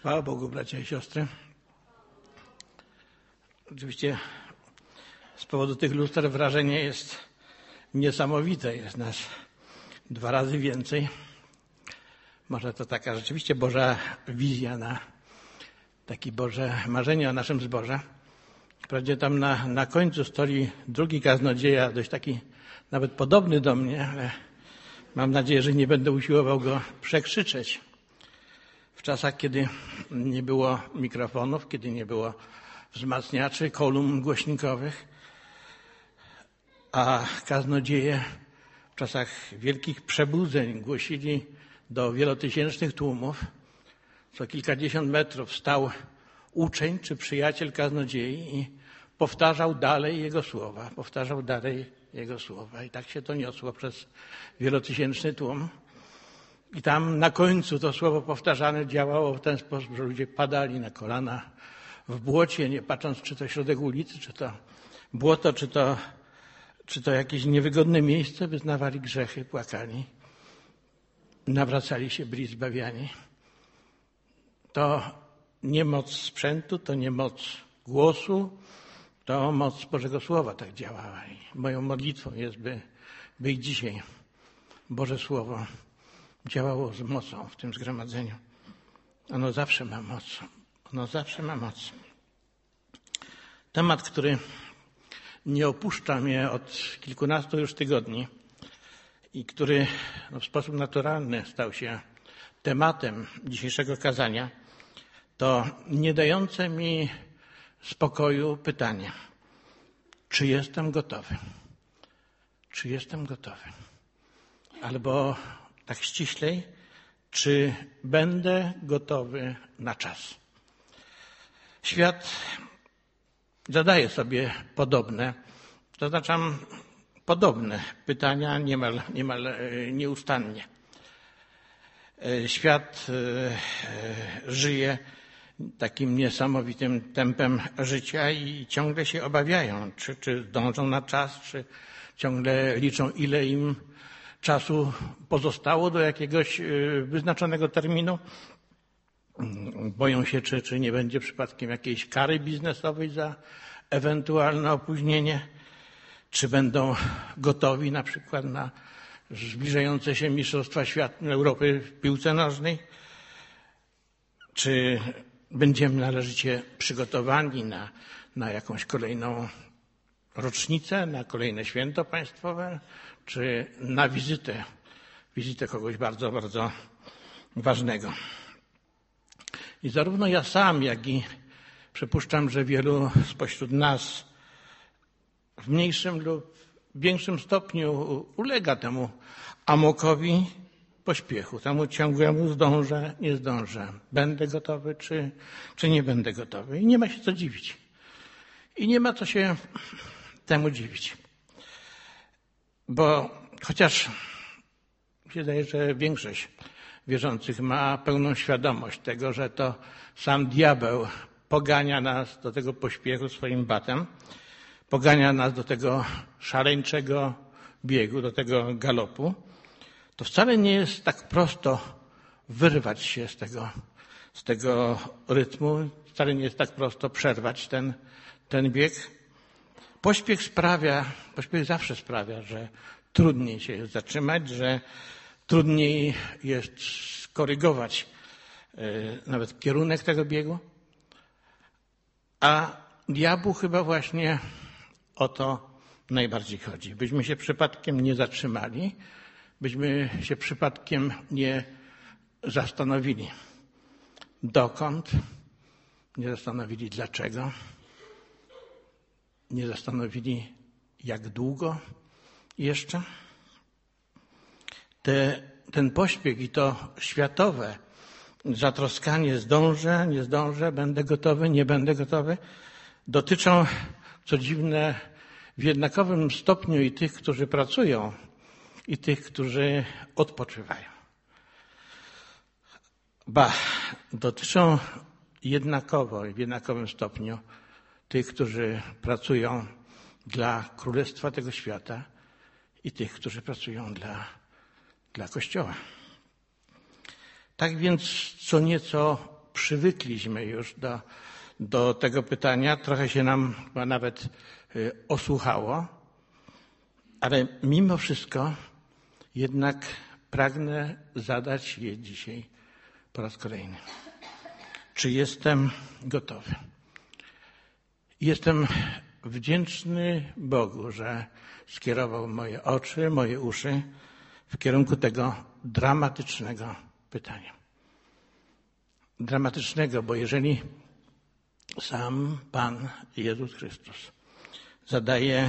Chwała Bogu, bracia i siostry. Oczywiście z powodu tych luster wrażenie jest niesamowite. Jest nas 2 razy więcej. Może to taka rzeczywiście Boża wizja, takie Boże marzenie o naszym zborze. Wprawdzie tam na końcu stoi drugi kaznodzieja, dość taki nawet podobny do mnie, ale mam nadzieję, że nie będę usiłował go przekrzyczeć. W czasach, kiedy nie było mikrofonów, kiedy nie było wzmacniaczy, kolumn głośnikowych, a kaznodzieje w czasach wielkich przebudzeń głosili do wielotysięcznych tłumów. Co kilkadziesiąt metrów stał uczeń czy przyjaciel kaznodziei i powtarzał dalej jego słowa, I tak się to niosło przez wielotysięczny tłum. I tam na końcu to słowo powtarzane działało w ten sposób, że ludzie padali na kolana w błocie, nie patrząc, czy to środek ulicy, czy to błoto, czy to jakieś niewygodne miejsce, wyznawali grzechy, płakali, nawracali się, byli zbawiani. To nie moc sprzętu, to nie moc głosu, to moc Bożego Słowa tak działała. I moją modlitwą jest, by i dzisiaj Boże Słowo działało z mocą w tym zgromadzeniu. Ono zawsze ma moc. Temat, który nie opuszcza mnie od kilkunastu już tygodni i który w sposób naturalny stał się tematem dzisiejszego kazania, to nie dające mi spokoju pytanie, czy jestem gotowy? Czy jestem gotowy? Albo tak ściślej, czy będę gotowy na czas? Świat zadaje sobie podobne pytania niemal nieustannie. Świat żyje takim niesamowitym tempem życia i ciągle się obawiają, czy zdążą na czas, czy ciągle liczą, ile im czasu pozostało do jakiegoś wyznaczonego terminu. Boją się, czy nie będzie przypadkiem jakiejś kary biznesowej za ewentualne opóźnienie, czy będą gotowi na przykład na zbliżające się Mistrzostwa Świata Europy w piłce nożnej, czy będziemy należycie przygotowani na jakąś kolejną rocznicę, na kolejne święto państwowe, czy na wizytę kogoś bardzo, bardzo ważnego. I zarówno ja sam, jak i przypuszczam, że wielu spośród nas w mniejszym lub większym stopniu ulega temu amokowi pośpiechu, temu ciągłemu zdążę, nie zdążę, będę gotowy, czy nie będę gotowy. I nie ma się co dziwić. I nie ma co się temu dziwić. Bo chociaż wydaje się, że większość wierzących ma pełną świadomość tego, że to sam diabeł pogania nas do tego pośpiechu swoim batem, pogania nas do tego szaleńczego biegu, do tego galopu, to wcale nie jest tak prosto wyrwać się z tego rytmu, wcale nie jest tak prosto przerwać ten bieg. Pośpiech zawsze sprawia, że trudniej się jest zatrzymać, że trudniej jest skorygować nawet kierunek tego biegu. A diabłu chyba właśnie o to najbardziej chodzi. Byśmy się przypadkiem nie zatrzymali, byśmy się przypadkiem nie zastanowili dokąd, nie zastanowili dlaczego, nie zastanowili jak długo jeszcze. Ten pośpiech i to światowe zatroskanie zdążę, nie zdążę, będę gotowy, nie będę gotowy, dotyczą, co dziwne, w jednakowym stopniu i tych, którzy pracują, i tych, którzy odpoczywają. Dotyczą jednakowo i w jednakowym stopniu tych, którzy pracują dla królestwa tego świata i tych, którzy pracują dla Kościoła. Tak więc co nieco przywykliśmy już do tego pytania. Trochę się nam chyba nawet osłuchało, ale mimo wszystko jednak pragnę zadać je dzisiaj po raz kolejny. Czy jestem gotowy? Jestem wdzięczny Bogu, że skierował moje oczy, moje uszy w kierunku tego dramatycznego pytania. Dramatycznego, bo jeżeli sam Pan Jezus Chrystus zadaje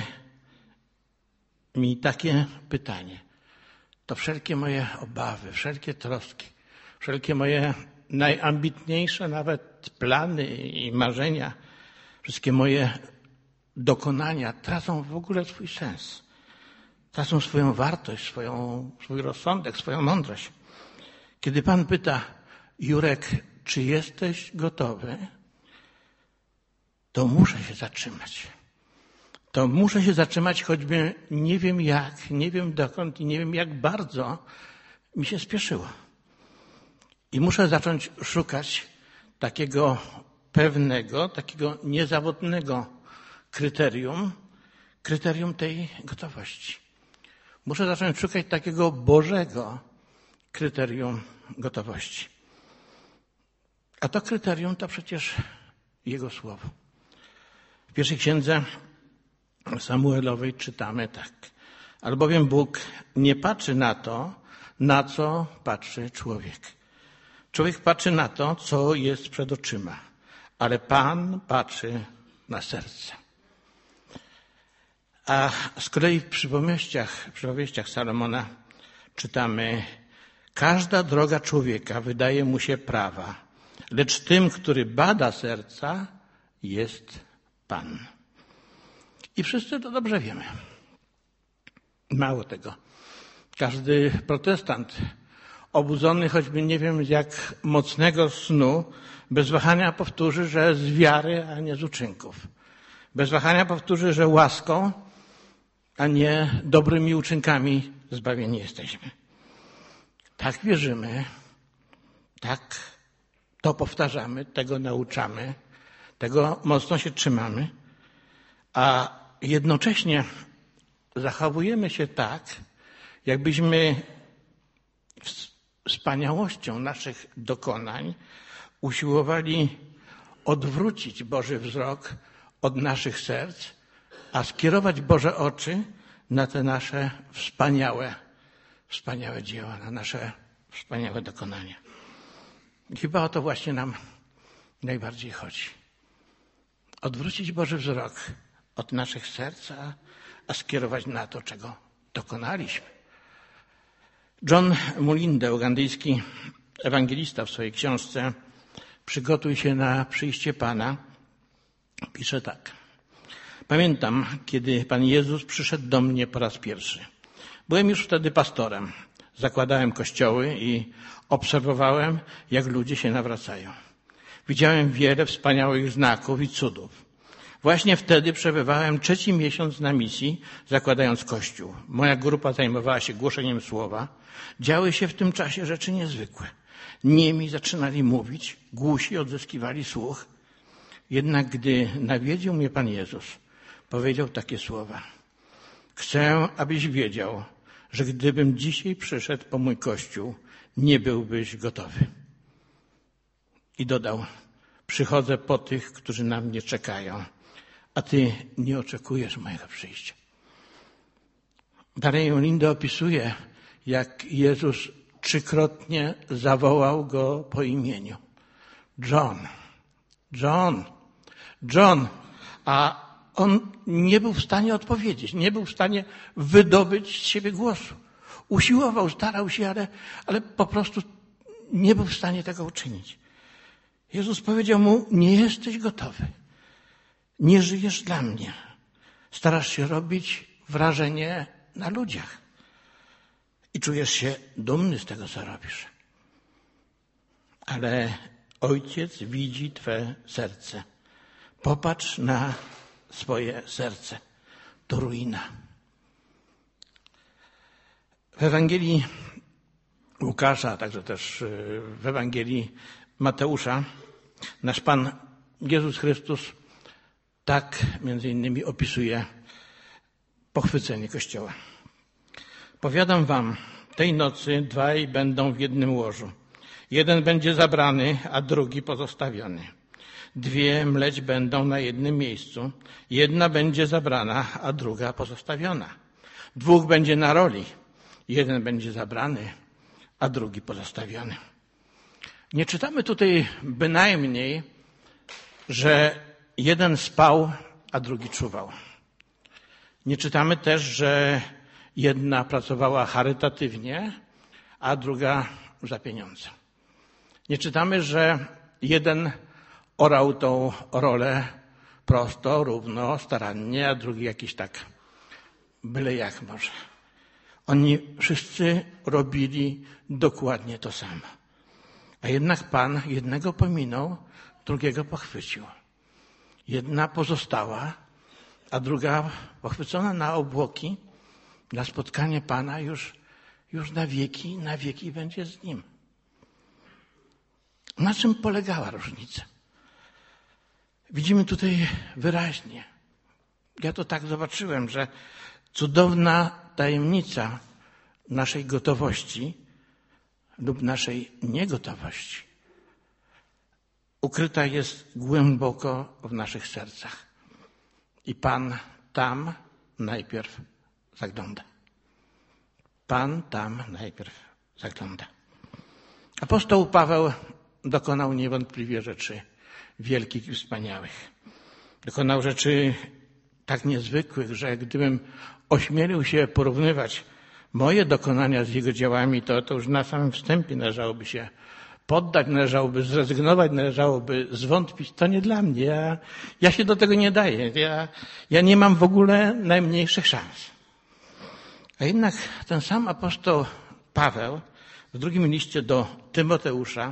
mi takie pytanie, to wszelkie moje obawy, wszelkie troski, wszelkie moje najambitniejsze nawet plany i marzenia, wszystkie moje dokonania tracą w ogóle swój sens. Tracą swoją wartość, swój rozsądek, swoją mądrość. Kiedy Pan pyta, Jurek, czy jesteś gotowy? To muszę się zatrzymać. To muszę się zatrzymać, choćby nie wiem jak, nie wiem dokąd i nie wiem jak bardzo mi się spieszyło. I muszę zacząć szukać takiego pewnego, takiego niezawodnego kryterium tej gotowości. Muszę zacząć szukać takiego Bożego kryterium gotowości. A to kryterium to przecież Jego Słowo. W pierwszej księdze Samuelowej czytamy tak. Albowiem Bóg nie patrzy na to, na co patrzy człowiek. Człowiek patrzy na to, co jest przed oczyma, ale Pan patrzy na serce. A z kolei w przypowieściach Salomona czytamy: każda droga człowieka wydaje mu się prawa, lecz tym, który bada serca, jest Pan. I wszyscy to dobrze wiemy. Mało tego. Każdy protestant obudzony choćby nie wiem z jak mocnego snu, bez wahania powtórzy, że z wiary, a nie z uczynków. Bez wahania powtórzy, że łaską, a nie dobrymi uczynkami zbawieni jesteśmy. Tak wierzymy, tak to powtarzamy, tego nauczamy, tego mocno się trzymamy, a jednocześnie zachowujemy się tak, jakbyśmy wspaniałością naszych dokonań usiłowali odwrócić Boży wzrok od naszych serc, a skierować Boże oczy na te nasze wspaniałe dzieła, na nasze wspaniałe dokonania. I chyba o to właśnie nam najbardziej chodzi. Odwrócić Boży wzrok od naszych serc, a skierować na to, czego dokonaliśmy. John Mulinde, ugandyjski ewangelista, w swojej książce Przygotuj się na przyjście Pana, pisze tak. Pamiętam, kiedy Pan Jezus przyszedł do mnie po raz pierwszy. Byłem już wtedy pastorem. Zakładałem kościoły i obserwowałem, jak ludzie się nawracają. Widziałem wiele wspaniałych znaków i cudów. Właśnie wtedy przebywałem 3. miesiąc na misji, zakładając kościół. Moja grupa zajmowała się głoszeniem słowa. Działy się w tym czasie rzeczy niezwykłe. Niemi zaczynali mówić, głusi odzyskiwali słuch. Jednak gdy nawiedził mnie Pan Jezus, powiedział takie słowa. Chcę, abyś wiedział, że gdybym dzisiaj przyszedł po mój kościół, nie byłbyś gotowy. I dodał, przychodzę po tych, którzy na mnie czekają, a ty nie oczekujesz mojego przyjścia. Dalej Mulinde opisuje, jak Jezus 3-krotnie zawołał go po imieniu. John. A on nie był w stanie odpowiedzieć, nie był w stanie wydobyć z siebie głosu. Usiłował, starał się, ale po prostu nie był w stanie tego uczynić. Jezus powiedział mu, nie jesteś gotowy. Nie żyjesz dla mnie. Starasz się robić wrażenie na ludziach. I czujesz się dumny z tego, co robisz. Ale Ojciec widzi twe serce. Popatrz na swoje serce. To ruina. W Ewangelii Łukasza, a także też w Ewangelii Mateusza nasz Pan Jezus Chrystus tak między innymi opisuje pochwycenie Kościoła. Powiadam wam, tej nocy dwaj będą w jednym łożu. Jeden będzie zabrany, a drugi pozostawiony. Dwie mleć będą na jednym miejscu. Jedna będzie zabrana, a druga pozostawiona. Dwóch będzie na roli. Jeden będzie zabrany, a drugi pozostawiony. Nie czytamy tutaj bynajmniej, że jeden spał, a drugi czuwał. Nie czytamy też, że jedna pracowała charytatywnie, a druga za pieniądze. Nie czytamy, że jeden orał tą rolę prosto, równo, starannie, a drugi jakiś tak byle jak może. Oni wszyscy robili dokładnie to samo. A jednak Pan jednego pominął, drugiego pochwycił. Jedna pozostała, a druga pochwycona na obłoki, na spotkanie Pana już na wieki będzie z Nim. Na czym polegała różnica? Widzimy tutaj wyraźnie. Ja to tak zobaczyłem, że cudowna tajemnica naszej gotowości lub naszej niegotowości ukryta jest głęboko w naszych sercach. I Pan tam najpierw zagląda. Pan tam najpierw zagląda. Apostoł Paweł dokonał niewątpliwie rzeczy wielkich i wspaniałych. Dokonał rzeczy tak niezwykłych, że gdybym ośmielił się porównywać moje dokonania z jego dziełami, to już na samym wstępie należałoby się poddać, należałoby zrezygnować, należałoby zwątpić. To nie dla mnie. Ja się do tego nie daję. Ja nie mam w ogóle najmniejszych szans. A jednak ten sam apostoł Paweł w drugim liście do Tymoteusza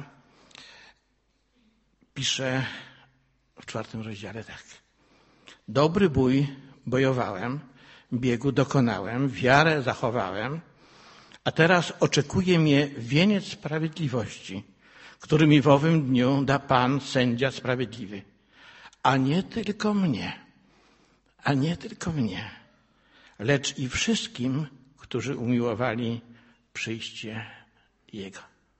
pisze w 4 rozdziale tak. Dobry bój bojowałem, biegu dokonałem, wiarę zachowałem, a teraz oczekuje mnie wieniec sprawiedliwości, który mi w owym dniu da Pan, sędzia sprawiedliwy. A nie tylko mnie, lecz i wszystkim, którzy umiłowali przyjście Jego.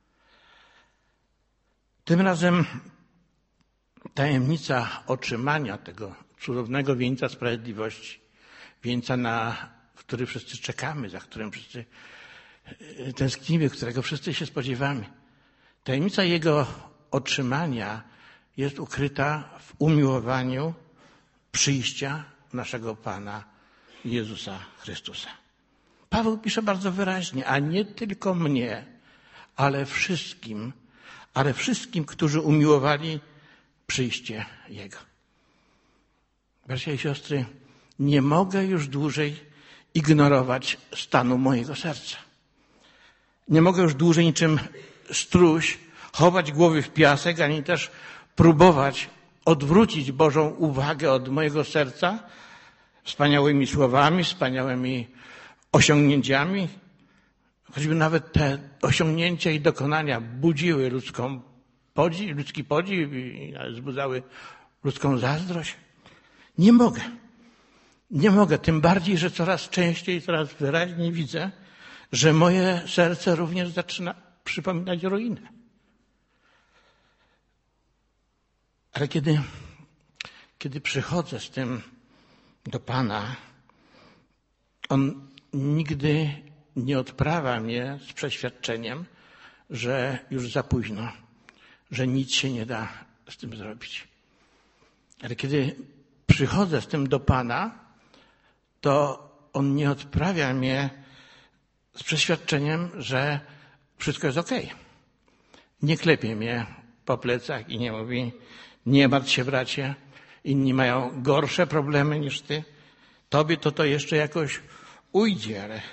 Tym razem tajemnica otrzymania tego cudownego wieńca sprawiedliwości, wieńca, na który wszyscy czekamy, za którym wszyscy tęsknimy, którego wszyscy się spodziewamy. Tajemnica jego otrzymania jest ukryta w umiłowaniu przyjścia naszego Pana Jezusa Chrystusa. Paweł pisze bardzo wyraźnie, a nie tylko mnie, ale wszystkim, którzy umiłowali przyjście Jego. Bracia i siostry, nie mogę już dłużej ignorować stanu mojego serca. Nie mogę już dłużej niczym struś chować głowy w piasek, ani też próbować odwrócić Bożą uwagę od mojego serca wspaniałymi słowami, wspaniałymi osiągnięciami. Choćby nawet te osiągnięcia i dokonania budziły ludzki podziw i wzbudzały ludzką zazdrość. Nie mogę, tym bardziej, że coraz częściej, coraz wyraźniej widzę, że moje serce również zaczyna przypominać ruinę. Ale kiedy przychodzę z tym do Pana, On nigdy nie odprawia mnie z przeświadczeniem, że już za późno, że nic się nie da z tym zrobić. Ale kiedy przychodzę z tym do Pana, to On nie odprawia mnie z przeświadczeniem, że wszystko jest okej. Nie klepie mnie po plecach i nie mówi, nie martw się, bracie, inni mają gorsze problemy niż ty. Tobie to jeszcze jakoś ujdzie, ale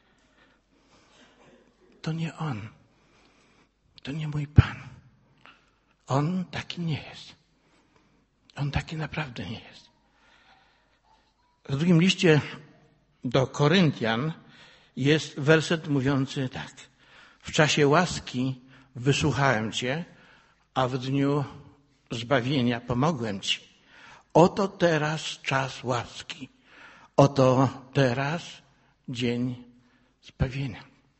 to nie On. To nie mój Pan. On taki nie jest. On taki naprawdę nie jest. W drugim liście do Koryntian jest werset mówiący tak. W czasie łaski wysłuchałem Cię, a w dniu zbawienia pomogłem Ci. Oto teraz czas łaski. Oto teraz dzień zbawienia.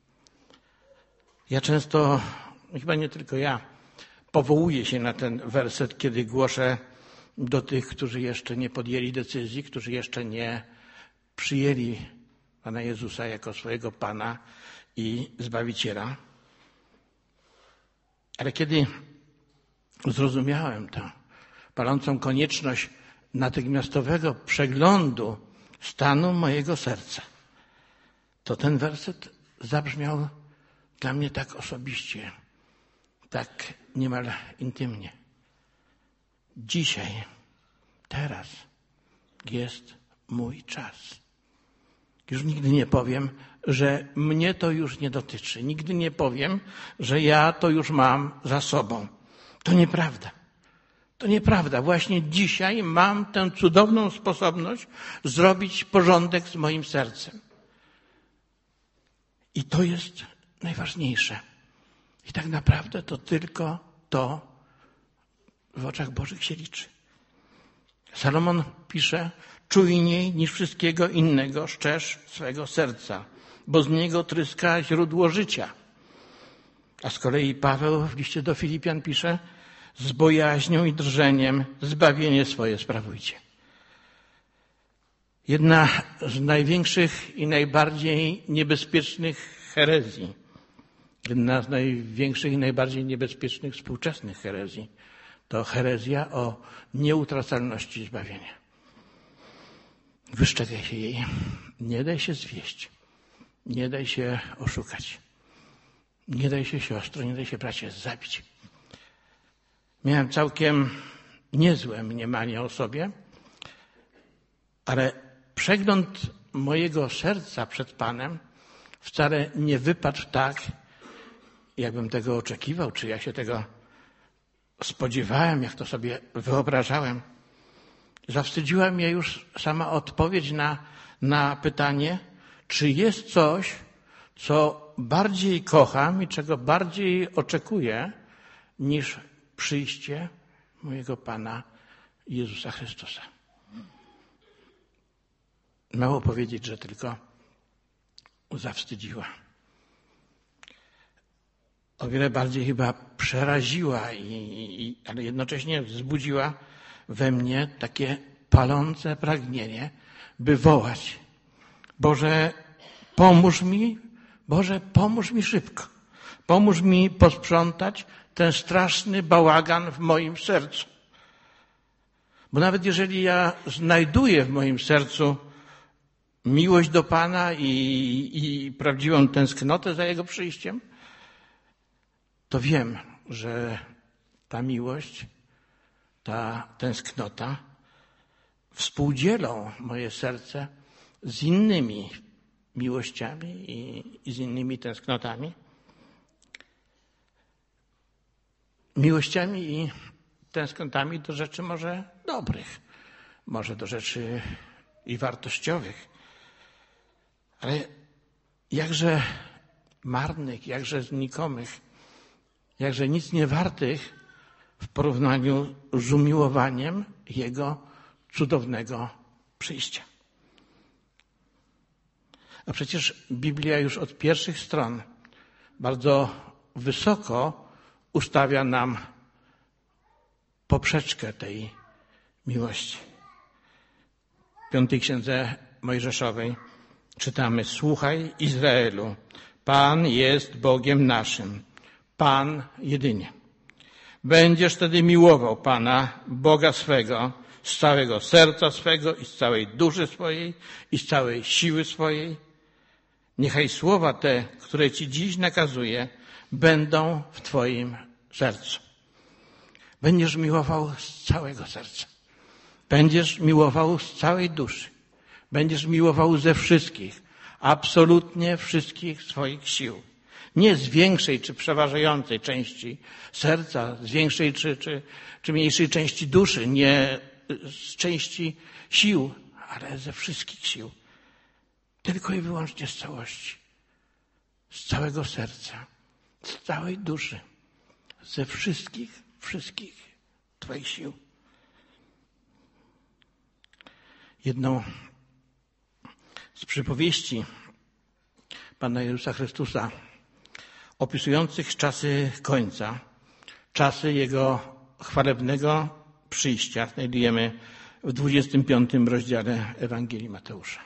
Ja często, chyba nie tylko ja, powołuję się na ten werset, kiedy głoszę do tych, którzy jeszcze nie podjęli decyzji, którzy jeszcze nie przyjęli Pana Jezusa jako swojego Pana i Zbawiciela. Ale kiedy zrozumiałem tę palącą konieczność natychmiastowego przeglądu stanu mojego serca, to ten werset zabrzmiał dla mnie tak osobiście, tak niemal intymnie. Dzisiaj, teraz jest mój czas. Już nigdy nie powiem, że mnie to już nie dotyczy. Nigdy nie powiem, że ja to już mam za sobą. To nieprawda. To nieprawda. Właśnie dzisiaj mam tę cudowną sposobność zrobić porządek z moim sercem. I to jest najważniejsze. I tak naprawdę to tylko to w oczach Bożych się liczy. Salomon pisze: czujniej niż wszystkiego innego szczerz swego serca, bo z niego tryska źródło życia. A z kolei Paweł w liście do Filipian pisze: z bojaźnią i drżeniem zbawienie swoje sprawujcie. Jedna z największych i najbardziej niebezpiecznych herezji, jedna z największych i najbardziej niebezpiecznych współczesnych herezji, to herezja o nieutracalności zbawienia. Wyszczekaj się jej. Nie daj się zwieść. Nie daj się oszukać. Nie daj się, siostro, nie daj się, bracie, zabić. Miałem całkiem niezłe mniemanie o sobie, ale przegląd mojego serca przed Panem wcale nie wypadł tak, jakbym tego oczekiwał, czy ja się tego spodziewałem, jak to sobie wyobrażałem. Zawstydziła mnie już sama odpowiedź na pytanie, czy jest coś, co bardziej kocham i czego bardziej oczekuję, niż przyjście mojego Pana Jezusa Chrystusa. Mało powiedzieć, że tylko zawstydziła. O wiele bardziej chyba przeraziła, ale jednocześnie wzbudziła we mnie takie palące pragnienie, by wołać: Boże, pomóż mi, Boże, pomóż mi szybko. Pomóż mi posprzątać ten straszny bałagan w moim sercu. Bo nawet jeżeli ja znajduję w moim sercu miłość do Pana i prawdziwą tęsknotę za Jego przyjściem, to wiem, że ta miłość, ta tęsknota współdzielą moje serce z innymi miłościami i z innymi tęsknotami. Miłościami i tęsknotami do rzeczy może dobrych, może do rzeczy i wartościowych, ale jakże marnych, jakże znikomych, jakże nic nie wartych w porównaniu z umiłowaniem Jego cudownego przyjścia. A przecież Biblia już od pierwszych stron bardzo wysoko ustawia nam poprzeczkę tej miłości. W 5 Księdze Mojżeszowej czytamy: słuchaj, Izraelu, Pan jest Bogiem naszym, Pan jedynie. Będziesz wtedy miłował Pana, Boga swego, z całego serca swego i z całej duszy swojej i z całej siły swojej. Niechaj słowa te, które Ci dziś nakazuję, będą w Twoim sercu. Będziesz miłował z całego serca. Będziesz miłował z całej duszy. Będziesz miłował ze wszystkich, absolutnie wszystkich swoich sił. Nie z większej czy przeważającej części serca, z większej czy mniejszej części duszy, nie z części sił, ale ze wszystkich sił. Tylko i wyłącznie z całości. Z całego serca, z całej duszy, ze wszystkich wszystkich Twoich sił. Jedną z przypowieści Pana Jezusa Chrystusa opisujących czasy końca, czasy Jego chwalebnego przyjścia znajdujemy w 25 rozdziale Ewangelii Mateusza.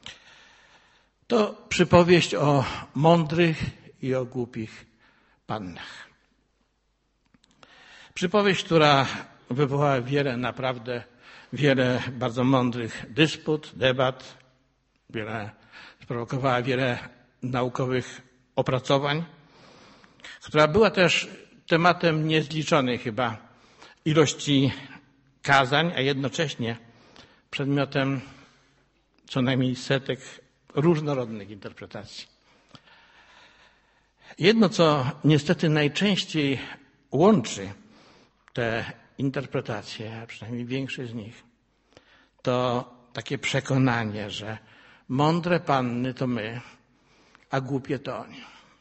To przypowieść o mądrych i o głupich pannach. Przypowieść, która wywołała wiele bardzo mądrych dysput, debat, sprowokowała wiele naukowych opracowań, która była też tematem niezliczonej chyba ilości kazań, a jednocześnie przedmiotem co najmniej setek różnorodnych interpretacji. Jedno, co niestety najczęściej łączy te interpretacje, a przynajmniej większość z nich, to takie przekonanie, że mądre panny to my, a głupie to oni.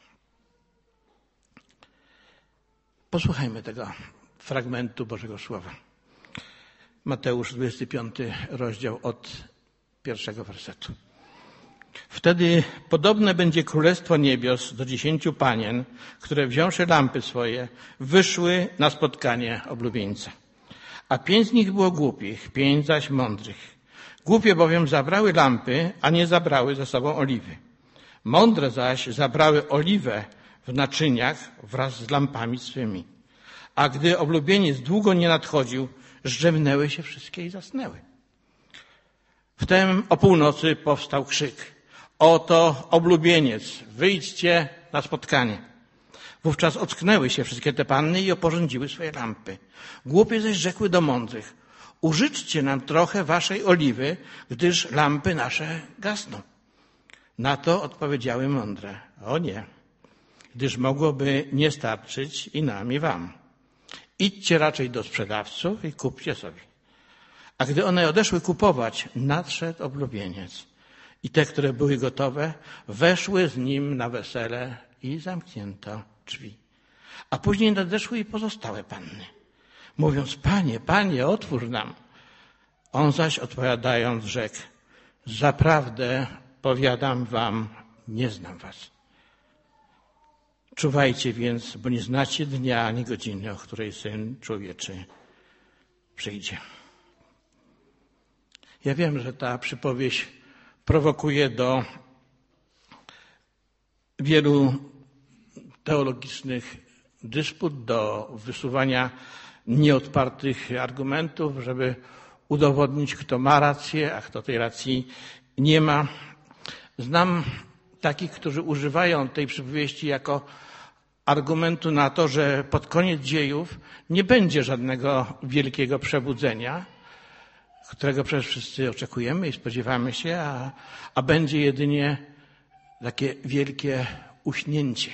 Posłuchajmy tego fragmentu Bożego Słowa. Mateusz, 25 rozdział od 1 wersetu. Wtedy podobne będzie Królestwo Niebios do 10 panien, które wziąwszy lampy swoje, wyszły na spotkanie oblubieńca. A 5 z nich było głupich, 5 zaś mądrych. Głupie bowiem zabrały lampy, a nie zabrały ze sobą oliwy. Mądre zaś zabrały oliwę w naczyniach wraz z lampami swymi. A gdy oblubieniec długo nie nadchodził, zdrzemnęły się wszystkie i zasnęły. Wtem o północy powstał krzyk. Oto oblubieniec, wyjdźcie na spotkanie. Wówczas ocknęły się wszystkie te panny i oporządziły swoje lampy. Głupie zaś rzekły do mądrych. Użyczcie nam trochę waszej oliwy, gdyż lampy nasze gasną. Na to odpowiedziały mądre. O nie, gdyż mogłoby nie starczyć i nam, i wam. Idźcie raczej do sprzedawców i kupcie sobie. A gdy one odeszły kupować, nadszedł oblubieniec. I te, które były gotowe, weszły z nim na wesele i zamknięto drzwi. A później nadeszły i pozostałe panny, mówiąc, Panie, Panie, otwórz nam. On zaś odpowiadając rzekł, zaprawdę powiadam wam, nie znam was. Czuwajcie więc, bo nie znacie dnia ani godziny, o której Syn Człowieczy przyjdzie. Ja wiem, że ta przypowieść prowokuje do wielu teologicznych dysput, do wysuwania nieodpartych argumentów, żeby udowodnić, kto ma rację, a kto tej racji nie ma. Znam takich, którzy używają tej przypowieści jako argumentu na to, że pod koniec dziejów nie będzie żadnego wielkiego przebudzenia, którego przecież wszyscy oczekujemy i spodziewamy się, a będzie jedynie takie wielkie uśnięcie.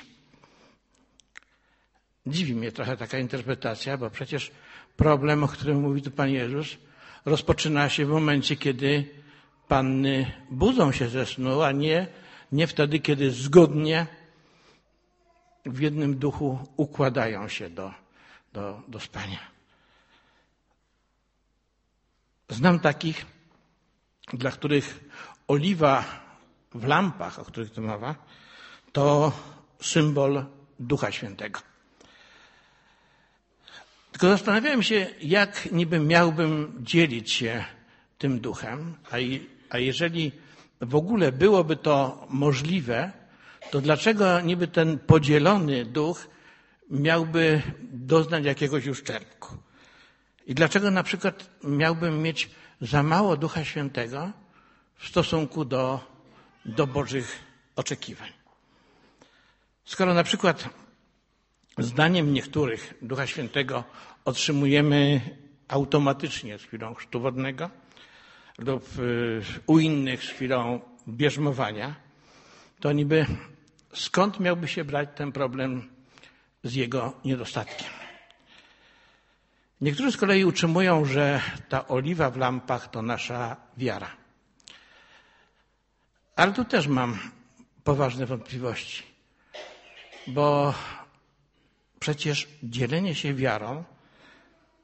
Dziwi mnie trochę taka interpretacja, bo przecież problem, o którym mówi tu Pan Jezus, rozpoczyna się w momencie, kiedy panny budzą się ze snu, a nie wtedy, kiedy zgodnie w jednym duchu układają się do spania. Znam takich, dla których oliwa w lampach, o których tu mowa, to symbol Ducha Świętego. Tylko zastanawiałem się, jak niby miałbym dzielić się tym duchem, a jeżeli w ogóle byłoby to możliwe, to dlaczego niby ten podzielony duch miałby doznać jakiegoś uszczerbku? I dlaczego na przykład miałbym mieć za mało Ducha Świętego w stosunku do Bożych oczekiwań? Skoro na przykład zdaniem niektórych Ducha Świętego otrzymujemy automatycznie z chwilą chrztu wodnego lub u innych z chwilą bierzmowania, to niby skąd miałby się brać ten problem z jego niedostatkiem? Niektórzy z kolei utrzymują, że ta oliwa w lampach to nasza wiara. Ale tu też mam poważne wątpliwości, bo przecież dzielenie się wiarą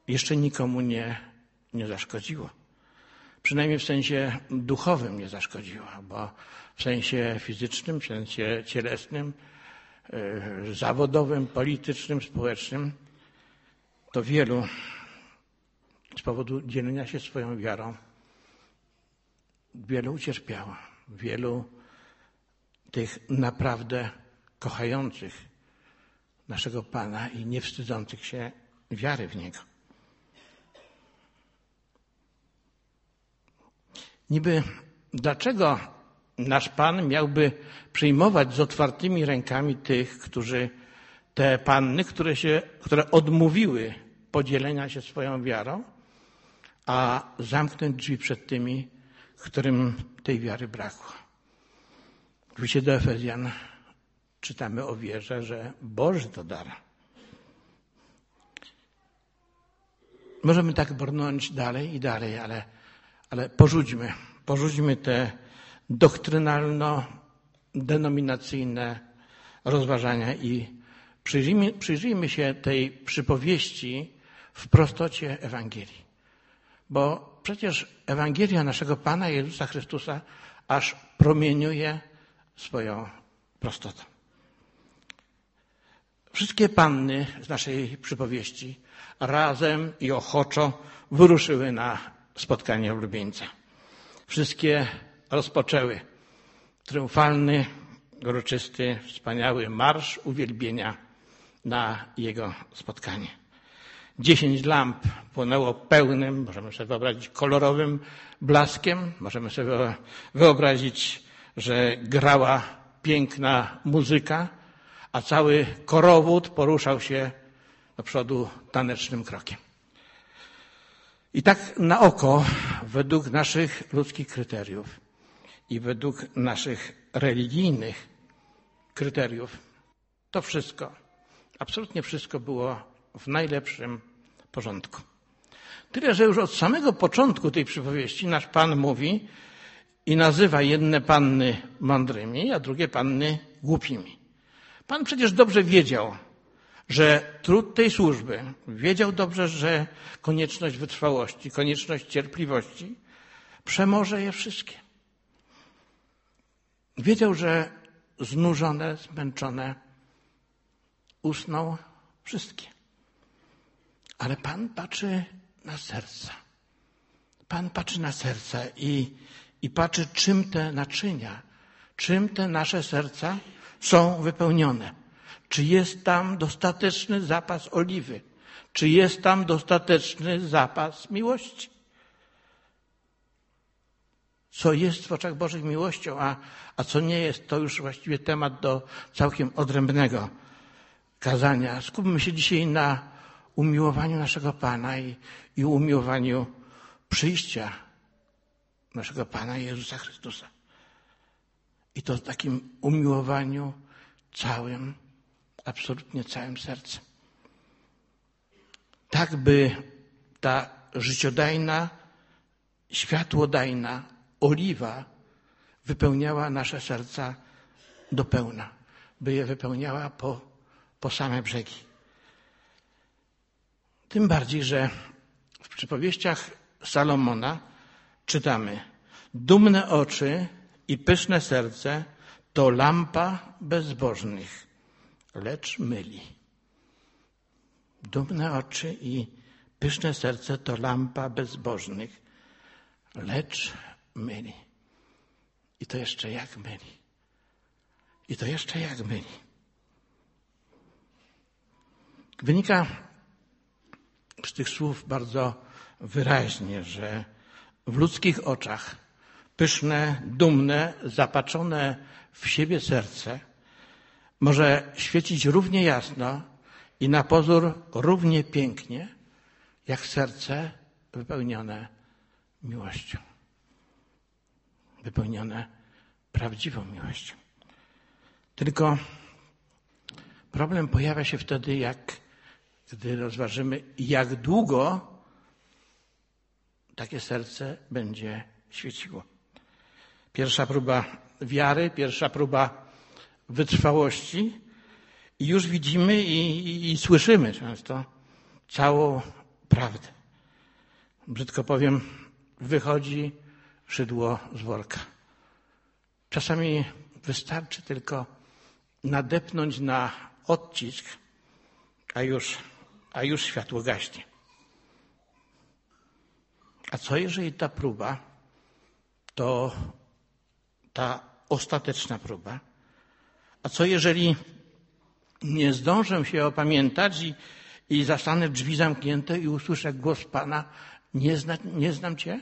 jeszcze nikomu nie zaszkodziło. Przynajmniej w sensie duchowym nie zaszkodziło, bo w sensie fizycznym, w sensie cielesnym, zawodowym, politycznym, społecznym, to wielu z powodu dzielenia się swoją wiarą, wielu ucierpiało. Wielu tych naprawdę kochających naszego Pana i nie wstydzących się wiary w Niego. Niby dlaczego nasz Pan miałby przyjmować z otwartymi rękami tych, te panny, które odmówiły podzielenia się swoją wiarą, a zamknąć drzwi przed tymi, którym tej wiary brakło. W liście do Efezjan czytamy o wierze, że Boży to dar. Możemy tak brnąć dalej i dalej, ale porzućmy te doktrynalno-denominacyjne rozważania i przyjrzyjmy się tej przypowieści w prostocie Ewangelii. Bo przecież Ewangelia naszego Pana Jezusa Chrystusa aż promieniuje swoją prostotą. Wszystkie panny z naszej przypowieści razem i ochoczo wyruszyły na spotkanie ulubieńca. Wszystkie rozpoczęły triumfalny, uroczysty, wspaniały marsz uwielbienia na jego spotkanie. 10 lamp płonęło pełnym, możemy sobie wyobrazić, kolorowym blaskiem. Możemy sobie wyobrazić, że grała piękna muzyka, a cały korowód poruszał się do przodu tanecznym krokiem. I tak na oko, według naszych ludzkich kryteriów i według naszych religijnych kryteriów, to wszystko, absolutnie wszystko było w najlepszym porządku. Tyle, że już od samego początku tej przypowieści nasz Pan mówi i nazywa jedne panny mądrymi, a drugie panny głupimi. Pan przecież dobrze wiedział, że trud tej służby, wiedział dobrze, że konieczność wytrwałości, konieczność cierpliwości przemoże je wszystkie. Wiedział, że znużone, zmęczone usną wszystkie. Ale Pan patrzy na serca. Pan patrzy na serca i patrzy, czym te naczynia, czym te nasze serca są wypełnione. Czy jest tam dostateczny zapas oliwy? Czy jest tam dostateczny zapas miłości? Co jest w oczach Bożych miłością, a co nie jest, to już właściwie temat do całkiem odrębnego kazania. Skupmy się dzisiaj na umiłowaniu naszego Pana i umiłowaniu przyjścia naszego Pana Jezusa Chrystusa. I to w takim umiłowaniu całym, absolutnie całym sercem. Tak, by ta życiodajna, światłodajna oliwa wypełniała nasze serca do pełna, by je wypełniała po same brzegi. Tym bardziej, że w przypowieściach Salomona czytamy: dumne oczy i pyszne serce to lampa bezbożnych, lecz myli. Dumne oczy i pyszne serce to lampa bezbożnych, lecz myli. I to jeszcze jak myli. I to jeszcze jak myli. Wynika z tych słów bardzo wyraźnie, że w ludzkich oczach pyszne, dumne, zapatrzone w siebie serce może świecić równie jasno i na pozór równie pięknie, jak serce wypełnione miłością. Wypełnione prawdziwą miłością. Tylko problem pojawia się wtedy, gdy rozważymy, jak długo takie serce będzie świeciło. Pierwsza próba wiary, pierwsza próba wytrwałości i już widzimy i słyszymy często całą naprawdę. Brzydko powiem, wychodzi szydło z worka. Czasami wystarczy tylko nadepnąć na odcisk, a już światło gaśnie. A co jeżeli ta próba to ta ostateczna próba? A co jeżeli nie zdążę się opamiętać i zastanę drzwi zamknięte i usłyszę głos Pana: nie znam Cię?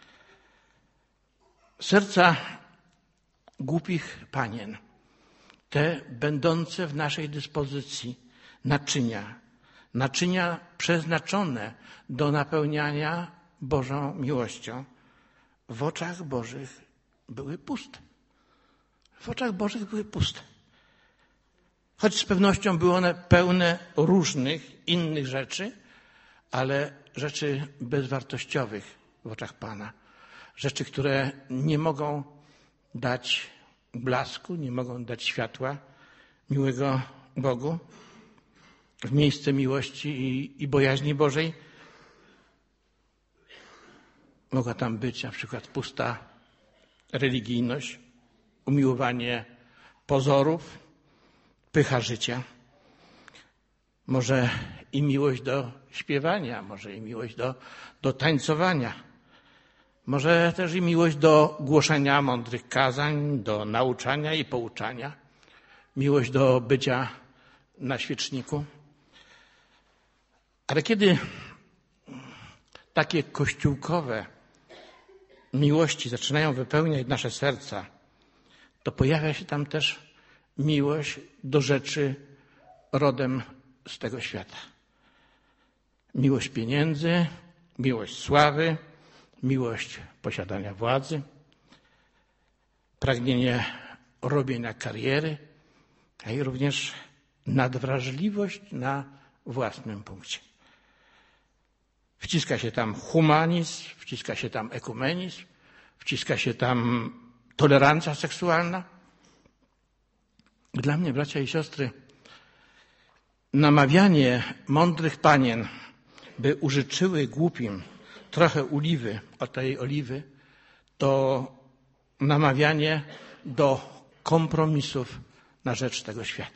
Serca głupich panien, te będące w naszej dyspozycji naczynia przeznaczone do napełniania Bożą miłością, w oczach Bożych były puste. W oczach Bożych były puste. Choć z pewnością były one pełne różnych innych rzeczy, ale rzeczy bezwartościowych w oczach Pana. Rzeczy, które nie mogą dać blasku, nie mogą dać światła miłego Bogu. W miejsce miłości i bojaźni Bożej mogła tam być na przykład pusta religijność, umiłowanie pozorów, pycha życia. Może i miłość do śpiewania, może i miłość do tańcowania. Może też i miłość do głoszenia mądrych kazań, do nauczania i pouczania. Miłość do bycia na świeczniku. Ale kiedy takie kościółkowe miłości zaczynają wypełniać nasze serca, to pojawia się tam też miłość do rzeczy rodem z tego świata. Miłość pieniędzy, miłość sławy, miłość posiadania władzy, pragnienie robienia kariery, a i również nadwrażliwość na własnym punkcie. Wciska się tam humanizm, wciska się tam ekumenizm, wciska się tam tolerancja seksualna. Dla mnie, bracia i siostry, namawianie mądrych panien, by użyczyły głupim trochę oliwy, od tej oliwy, to namawianie do kompromisów na rzecz tego świata.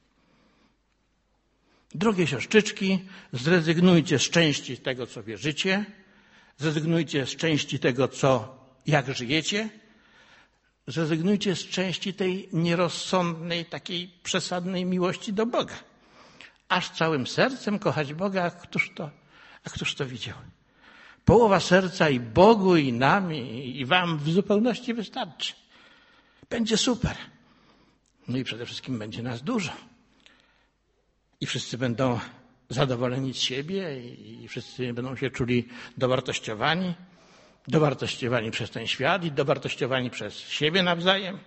Drogie siostrzyczki, zrezygnujcie z części tego, co wierzycie, zrezygnujcie z części tego, jak żyjecie, zrezygnujcie z części tej nierozsądnej, takiej przesadnej miłości do Boga. Aż całym sercem kochać Boga, a któż to widział? Połowa serca i Bogu, i nam, i wam w zupełności wystarczy. Będzie super. No i przede wszystkim będzie nas dużo. I wszyscy będą zadowoleni z siebie i wszyscy będą się czuli dowartościowani przez ten świat i dowartościowani przez siebie nawzajem.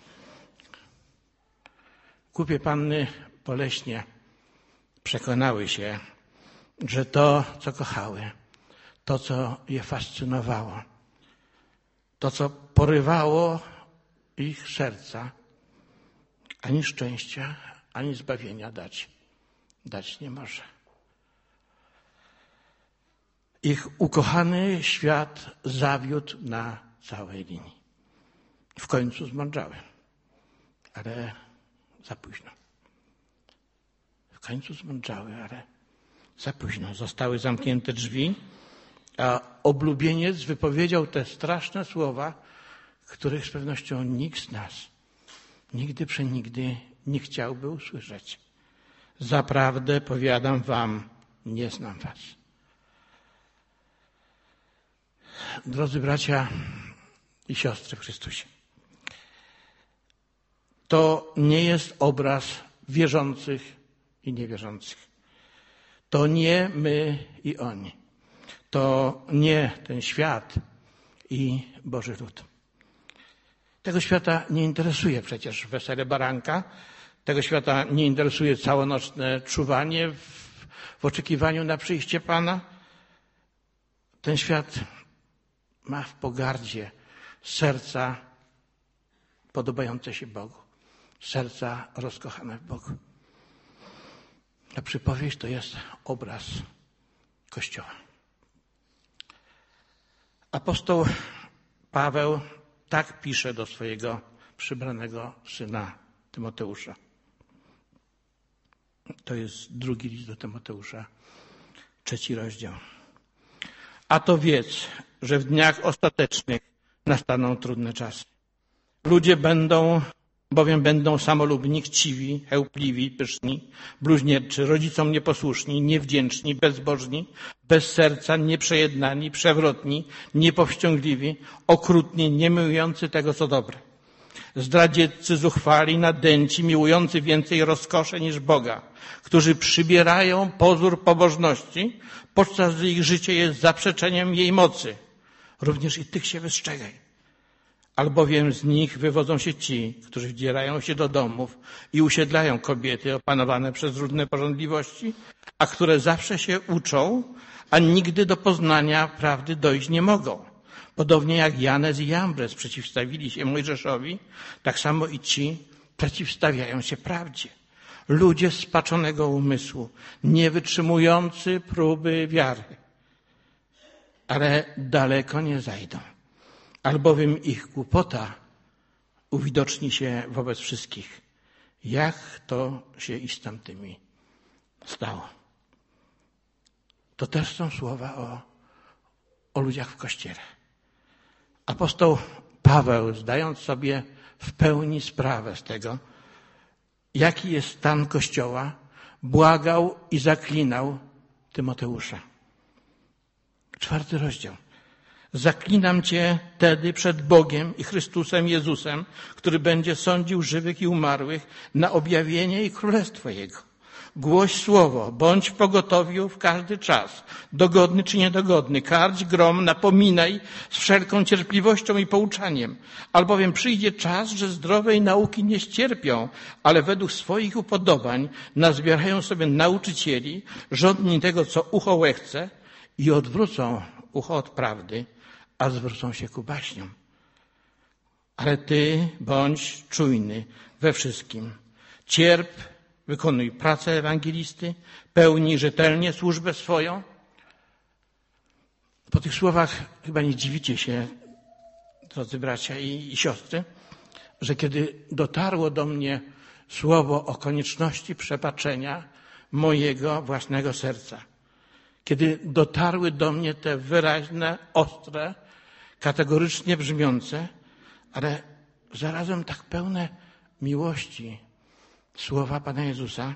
Głupie panny boleśnie przekonały się, że to, co kochały, to, co je fascynowało, to, co porywało ich serca, ani szczęścia, ani zbawienia dać nie może. Ich ukochany świat zawiódł na całej linii. W końcu zmądrzały, ale za późno. W końcu zmądrzały, ale za późno. Zostały zamknięte drzwi, a oblubieniec wypowiedział te straszne słowa, których z pewnością nikt z nas nigdy przenigdy nie chciałby usłyszeć. Zaprawdę powiadam wam, nie znam was. Drodzy bracia i siostry w Chrystusie, to nie jest obraz wierzących i niewierzących. To nie my i oni. To nie ten świat i Boży lud. Tego świata nie interesuje przecież wesele baranka. Tego świata nie interesuje całonoczne czuwanie w oczekiwaniu na przyjście Pana. Ten świat ma w pogardzie serca podobające się Bogu. Serca rozkochane w Bogu. Ta przypowieść to jest obraz Kościoła. Apostoł Paweł tak pisze do swojego przybranego syna Tymoteusza. To jest drugi list do Tymoteusza, 3 rozdział. A to wiedz, że w dniach ostatecznych nastaną trudne czasy. Ludzie bowiem będą samolubni, chciwi, chełpliwi, pyszni, bluźnierczy, rodzicom nieposłuszni, niewdzięczni, bezbożni, bez serca, nieprzejednani, przewrotni, niepowściągliwi, okrutni, niemiłujący tego, co dobre. Zdradzieccy, zuchwali, nadęci, miłujący więcej rozkosze niż Boga, którzy przybierają pozór pobożności, podczas gdy ich życie jest zaprzeczeniem jej mocy. Również i tych się wystrzegaj. Albowiem z nich wywodzą się ci, którzy wdzierają się do domów i usiedlają kobiety opanowane przez różne pożądliwości, a które zawsze się uczą, a nigdy do poznania prawdy dojść nie mogą. Podobnie jak Janes i Jambres przeciwstawili się Mojżeszowi, tak samo i ci przeciwstawiają się prawdzie. Ludzie spaczonego umysłu, nie wytrzymujący próby wiary, ale daleko nie zajdą, albowiem ich głupota uwidoczni się wobec wszystkich, jak to się i z tamtymi stało. To też są słowa o ludziach w Kościele. Apostoł Paweł, zdając sobie w pełni sprawę z tego, jaki jest stan Kościoła, błagał i zaklinał Tymoteusza. 4 rozdział. Zaklinam Cię tedy przed Bogiem i Chrystusem Jezusem, który będzie sądził żywych i umarłych na objawienie i królestwo Jego. Głoś słowo, bądź w pogotowiu w każdy czas, dogodny czy niedogodny, karć, grom, napominaj z wszelką cierpliwością i pouczaniem, albowiem przyjdzie czas, że zdrowej nauki nie ścierpią, ale według swoich upodobań nazbierają sobie nauczycieli, żądni tego, co ucho łechce, i odwrócą ucho od prawdy, a zwrócą się ku baśniom. Ale ty bądź czujny we wszystkim. Cierp, wykonuj pracę ewangelisty, pełnij rzetelnie służbę swoją. Po tych słowach chyba nie dziwicie się, drodzy bracia i siostry, że kiedy dotarło do mnie słowo o konieczności przebaczenia mojego własnego serca, kiedy dotarły do mnie te wyraźne, ostre, kategorycznie brzmiące, ale zarazem tak pełne miłości słowa Pana Jezusa,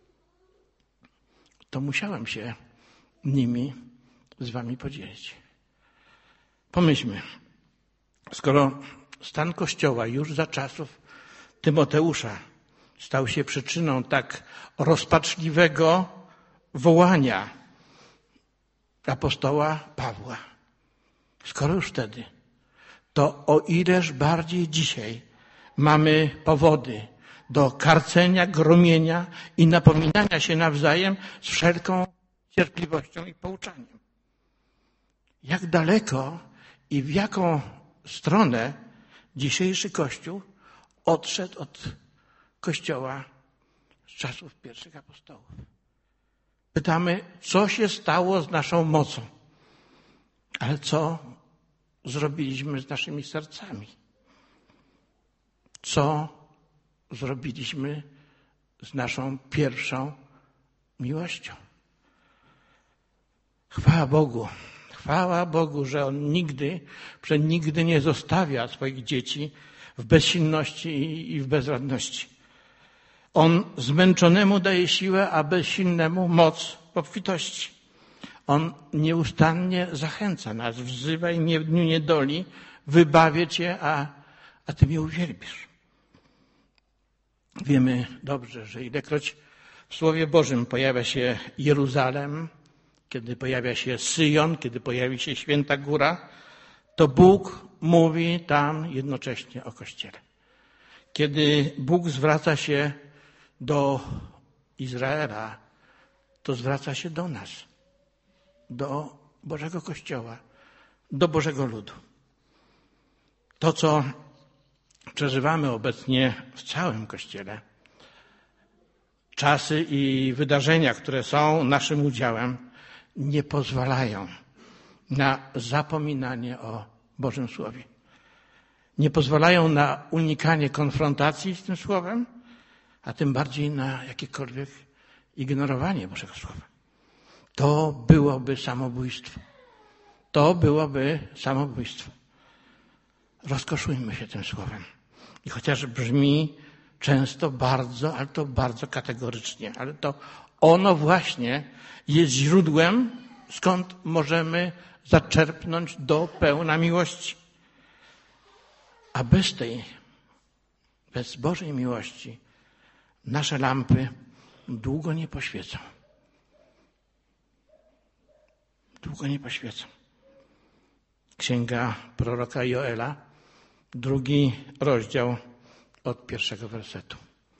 to musiałem się nimi z wami podzielić. Pomyślmy, skoro stan Kościoła już za czasów Tymoteusza stał się przyczyną tak rozpaczliwego wołania apostoła Pawła, skoro już wtedy, to o ileż bardziej dzisiaj mamy powody do karcenia, gromienia i napominania się nawzajem z wszelką cierpliwością i pouczaniem. Jak daleko i w jaką stronę dzisiejszy Kościół odszedł od Kościoła z czasów pierwszych apostołów. Pytamy, co się stało z naszą mocą, ale co zrobiliśmy z naszymi sercami? Co zrobiliśmy z naszą pierwszą miłością? Chwała Bogu, że On nigdy nie zostawia swoich dzieci w bezsilności i w bezradności. On zmęczonemu daje siłę, a bezsilnemu moc w obfitości. On nieustannie zachęca nas, wzywaj mnie w dniu niedoli, wybawię Cię, a Ty mnie uwielbisz. Wiemy dobrze, że ilekroć w Słowie Bożym pojawia się Jeruzalem, kiedy pojawia się Syjon, kiedy pojawi się Święta Góra, to Bóg mówi tam jednocześnie o Kościele. Kiedy Bóg zwraca się do Izraela, to zwraca się do nas, do Bożego Kościoła, do Bożego ludu. To, co przeżywamy obecnie w całym Kościele, czasy i wydarzenia, które są naszym udziałem, nie pozwalają na zapominanie o Bożym Słowie. Nie pozwalają na unikanie konfrontacji z tym Słowem, a tym bardziej na jakiekolwiek ignorowanie Bożego Słowa. To byłoby samobójstwo. To byłoby samobójstwo. Rozkoszujmy się tym Słowem. I chociaż brzmi często bardzo, ale to bardzo kategorycznie, ale to ono właśnie jest źródłem, skąd możemy zaczerpnąć do pełna miłości. A bez Bożej miłości nasze lampy długo nie poświecą. Długo nie poświecą. Księga proroka Joela, 2 rozdział od 1 wersetu.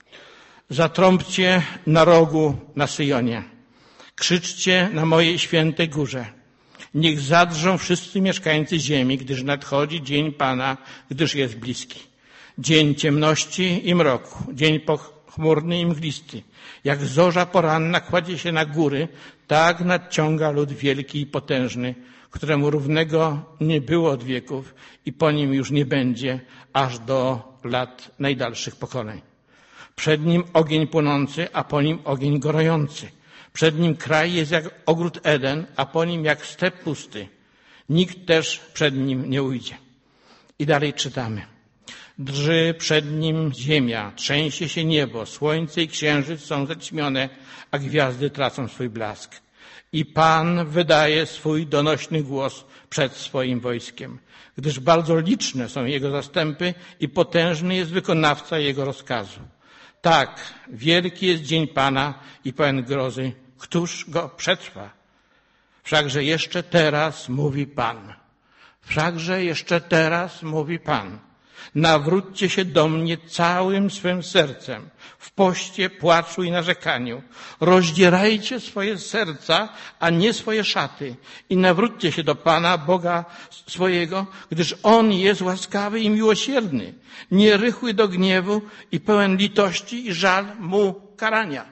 Zatrąbcie na rogu na Syjonie. Krzyczcie na mojej świętej górze. Niech zadrżą wszyscy mieszkańcy ziemi, gdyż nadchodzi dzień Pana, gdyż jest bliski. Dzień ciemności i mroku, dzień pochmurny i mglisty. Jak zorza poranna kładzie się na góry, tak nadciąga lud wielki i potężny, któremu równego nie było od wieków i po nim już nie będzie, aż do lat najdalszych pokoleń. Przed nim ogień płonący, a po nim ogień gorący. Przed nim kraj jest jak ogród Eden, a po nim jak step pusty. Nikt też przed nim nie ujdzie. I dalej czytamy. Drży przed nim ziemia, trzęsie się niebo, słońce i księżyc są zaćmione, a gwiazdy tracą swój blask. I Pan wydaje swój donośny głos przed swoim wojskiem, gdyż bardzo liczne są jego zastępy i potężny jest wykonawca jego rozkazu. Tak, wielki jest dzień Pana i pełen grozy. Któż go przetrwa? Wszakże jeszcze teraz mówi Pan. Wszakże jeszcze teraz mówi Pan. Nawróćcie się do mnie całym swym sercem, w poście, płaczu i narzekaniu. Rozdzierajcie swoje serca, a nie swoje szaty i nawróćcie się do Pana, Boga swojego, gdyż On jest łaskawy i miłosierny, nierychły do gniewu i pełen litości i żal mu karania.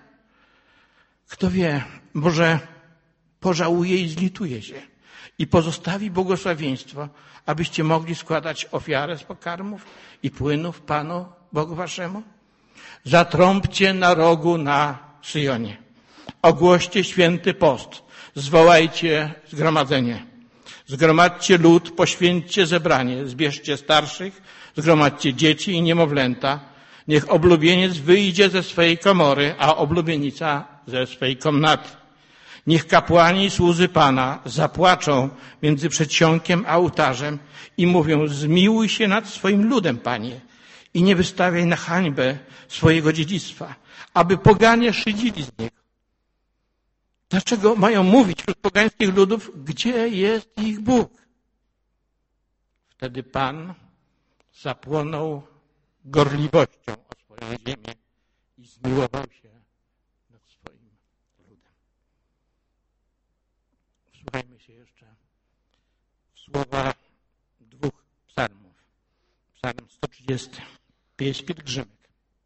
Kto wie, może pożałuje i zlituje się i pozostawi błogosławieństwo, abyście mogli składać ofiarę z pokarmów i płynów Panu, Bogu waszemu? Zatrąbcie na rogu na Syjonie. Ogłoście święty post. Zwołajcie zgromadzenie. Zgromadźcie lud, poświęćcie zebranie. Zbierzcie starszych, zgromadźcie dzieci i niemowlęta. Niech oblubieniec wyjdzie ze swej komory, a oblubienica ze swej komnaty. Niech kapłani i słudzy Pana zapłaczą między przedsionkiem a ołtarzem i mówią: zmiłuj się nad swoim ludem, Panie, i nie wystawiaj na hańbę swojego dziedzictwa, aby poganie szydzili z niego. Dlaczego mają mówić wśród pogańskich ludów, gdzie jest ich Bóg? Wtedy Pan zapłonął gorliwością o swoją ziemię i zmiłował się nad swoim ludem. Wsłuchajmy się jeszcze w słowa 2 psalmów. Psalm 130. Pieśń pielgrzymek.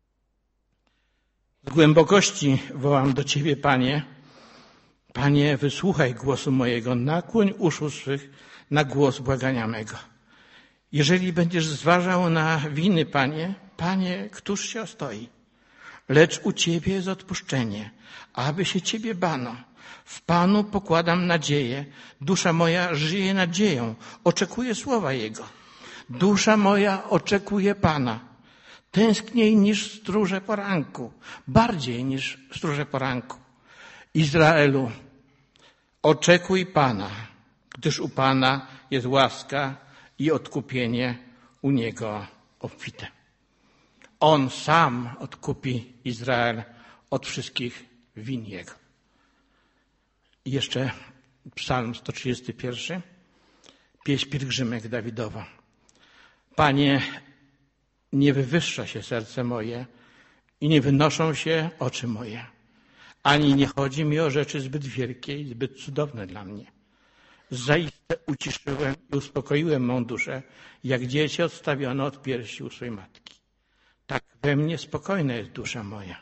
Z głębokości wołam do Ciebie, Panie. Panie, wysłuchaj głosu mojego, nakłoń uszu swych na głos błagania mego. Jeżeli będziesz zważał na winy, Panie, któż się ostoi? Lecz u Ciebie jest odpuszczenie, aby się Ciebie bano. W Panu pokładam nadzieję. Dusza moja żyje nadzieją, oczekuje słowa Jego. Dusza moja oczekuje Pana. Tęskniej niż stróże poranku, bardziej niż stróże poranku. Izraelu, oczekuj Pana, gdyż u Pana jest łaska i odkupienie u Niego obfite. On sam odkupi Izrael od wszystkich win Jego. I jeszcze Psalm 131, pieśń pielgrzymek Dawidowa. Panie, nie wywyższa się serce moje i nie wynoszą się oczy moje. Ani nie chodzi mi o rzeczy zbyt wielkie i zbyt cudowne dla mnie. Zaiste uciszyłem i uspokoiłem mą duszę, jak dziecię odstawione od piersi u swej matki. Tak we mnie spokojna jest dusza moja.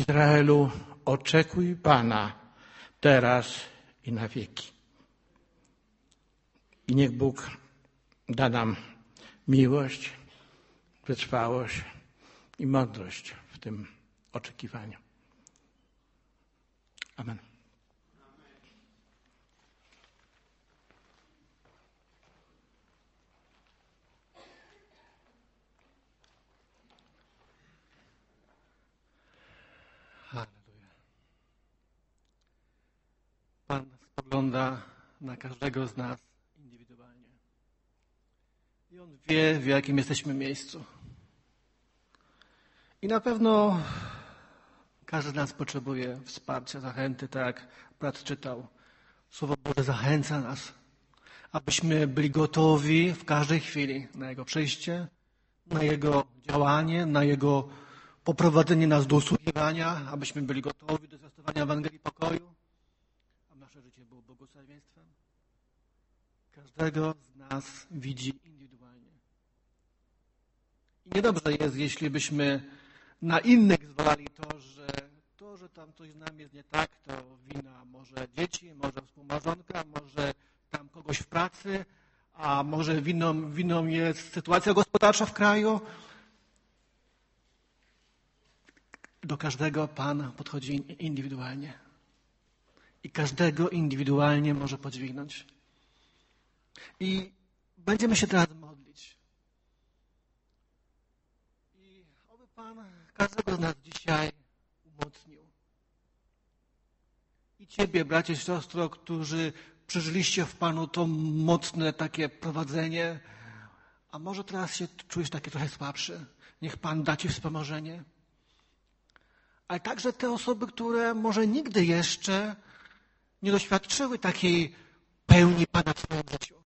Izraelu, oczekuj Pana teraz i na wieki. I niech Bóg da nam miłość, wytrwałość i mądrość w tym oczekiwaniu. Amen. Halleluja. Pan spogląda na każdego z nas indywidualnie. I On wie, w jakim jesteśmy miejscu. I na pewno każdy z nas potrzebuje wsparcia, zachęty, tak jak brat czytał. Słowo Boże zachęca nas, abyśmy byli gotowi w każdej chwili na Jego przyjście, na Jego działanie, na Jego poprowadzenie nas do usługiwania, abyśmy byli gotowi do zwiastowania Ewangelii pokoju, a nasze życie było błogosławieństwem. Każdego z nas widzi indywidualnie. I niedobrze jest, jeśli byśmy na innych zwalali to, że tam coś z nami jest nie tak, to wina może dzieci, może współmałżonka, może tam kogoś w pracy, a może winą jest sytuacja gospodarcza w kraju. Do każdego Pan podchodzi indywidualnie. I każdego indywidualnie może podźwignąć. I będziemy się teraz modlić. I oby Pan każdego z nas dzisiaj umocnił. I Ciebie, bracie, siostro, którzy przeżyliście w Panu to mocne takie prowadzenie, a może teraz się czujesz taki trochę słabszy. Niech Pan da Ci wspomożenie. Ale także te osoby, które może nigdy jeszcze nie doświadczyły takiej pełni Pana w swoim życiu.